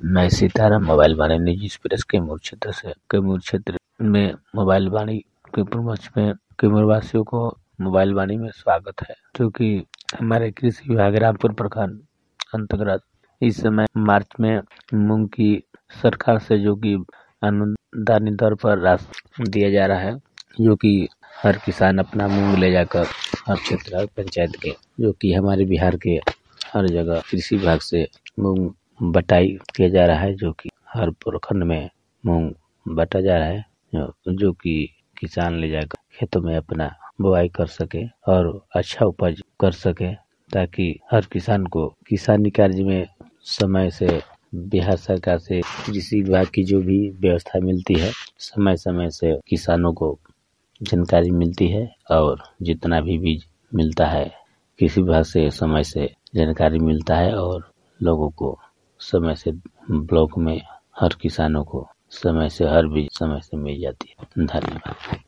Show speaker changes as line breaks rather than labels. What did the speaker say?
मैं सीताराम मोबाइल वाणी निजी एक्सप्रेस कैमूर क्षेत्र में मोबाइल वाणी कैमूर मंच में कैमूर वासियों को मोबाइल वाणी में स्वागत है, जो कि हमारे कृषि विभाग रामपुर प्रखंड अंतर्गत इस समय मार्च में मूंग की सरकार से जो कि अनुदानित दर पर राशि दिया जा रहा है, जो कि हर किसान अपना मूंग ले जाकर हर क्षेत्र हर पंचायत के, जो कि हमारे बिहार के हर जगह कृषि विभाग से मूंग बटाई किया जा रहा है, जो कि हर प्रखंड में मूंग बटा जा रहा है, जो कि किसान ले जाकर खेतों में अपना बुआई कर सके और अच्छा उपज कर सके, ताकि हर किसान को किसानी कार्य में समय से बिहार सरकार से कृषि विभाग की जो भी व्यवस्था मिलती है, समय समय से किसानों को जानकारी मिलती है और जितना भी बीज मिलता है कृषि विभाग से समय से जानकारी मिलता है और लोगों को समय से ब्लॉक में हर किसानों को समय से हर बीज समय से मिल जाती है। धन्यवाद।